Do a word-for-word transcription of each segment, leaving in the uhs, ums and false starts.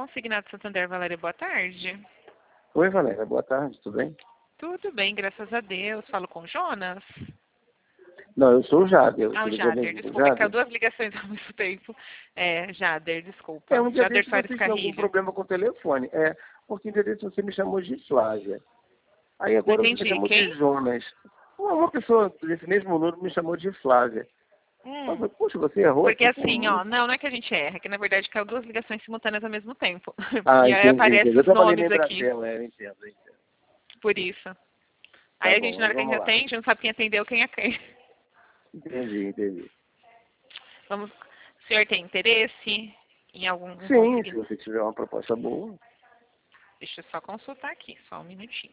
Consignado Santander, Valéria, boa tarde. Oi, Valéria, boa tarde, tudo bem? Tudo bem, graças a Deus. Falo com o Jonas. Não, eu sou o Jader. Ah, o Tudo Jader, bem? desculpa, é que caiu Jader? duas ligações ao mesmo tempo. É, Jader, desculpa. É, um dia Jader desse Soares você tinha algum Carrilho. problema com o telefone. É, porque um dia desse você me chamou de Flávia. Aí agora Não você me entendi, chamou quem? de Jonas. Uma uma pessoa desse mesmo número me chamou de Flávia. Eu Hum. falei, puxa, você errou Porque aqui com o assim, ó, número. não, não é que a gente erra, é que na verdade caiu duas ligações simultâneas ao mesmo tempo. Ah, E aí entendi, aparecem entendi. Eu os trabalhei na nomes aqui, Embratel, é, eu entendo, eu entendo. por isso. Tá Aí a bom, gente, na mas hora que a gente vamos lá. atende, não sabe quem atendeu, quem é quem. Entendi, entendi. Vamos, o senhor tem interesse em algum um Sim, se consignado? você tiver uma proposta boa. Deixa eu só consultar aqui, só um minutinho.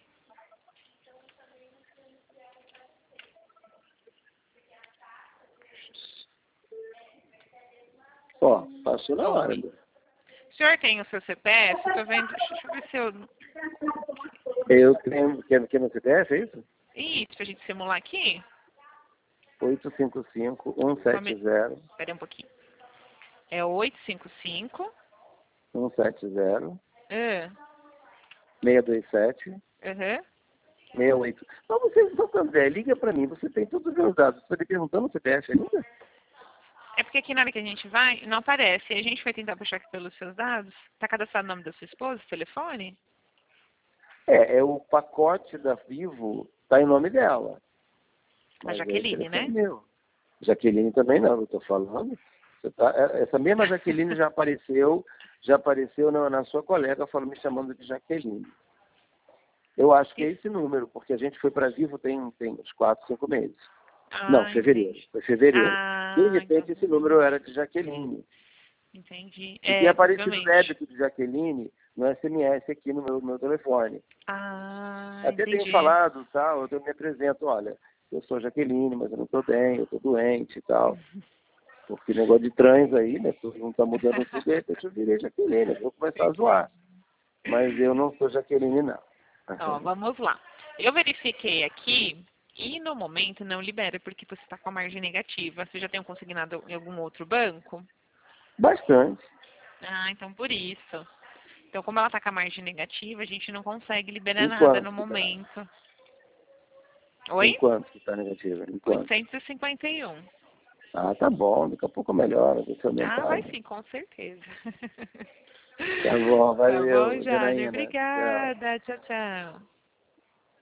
Ó, passou na hora. Oi. O senhor tem o seu C P F? Tô vendo, deixa eu ver se eu... Eu tenho, quer, quer meu C P F, é isso? Isso, pra gente simular aqui? oito cinco cinco, um Só sete me... zero, Espera um pouquinho. É oito cinco cinco... um sete zero, Ah, seis dois sete, aham. seis oito. Não, você não Santander, liga pra mim, você tem todos os meus dados. Você está me perguntando o C P F ainda? É porque aqui na hora que a gente vai, não aparece. A gente vai tentar puxar aqui pelos seus dados. Tá cadastrado o nome da sua esposa, o telefone? É, é o pacote da Vivo, tá em nome dela. A Mas é o Jaqueline, telefone né? meu. Jaqueline também não, eu tô falando. Você tá, é- essa mesma Jaqueline já apareceu, já apareceu na, na sua colega falando, me chamando de Jaqueline. Eu acho que é esse número, porque a gente foi para Vivo tem, tem uns quatro, cinco meses. Não, Ah, fevereiro. entendi. Foi fevereiro. De Ah, então. repente esse número era de Jaqueline. Entendi. E tem É, aparecido possivelmente. débito de Jaqueline no S M S aqui no meu, no meu telefone. Ah, Até tenho entendi. falado, tal, eu me apresento, olha, eu sou Jaqueline, mas eu não estou bem, eu estou doente e tal. Porque negócio de trans aí, né? Todo mundo está mudando tudo, de repente eu virei Jaqueline, eu vou começar a zoar. Mas eu não sou Jaqueline, não. Ó, vamos lá. Eu verifiquei aqui e no momento não libera porque você está com a margem negativa. Você já tem um consignado em algum outro banco? Bastante. Ah, então por isso. Então, como ela está com a margem negativa, a gente não consegue liberar nada Enquanto no que está momento. Oi? enquanto que tá negativa? Enquanto? oitocentos e cinquenta e um. Ah, tá bom, daqui a pouco melhora, deixa eu Ah, aumentar vai aí. sim, com certeza. Tá bom, Tá bom, valeu, Jader. Janaína. Tchau. Obrigada. Tchau, tchau.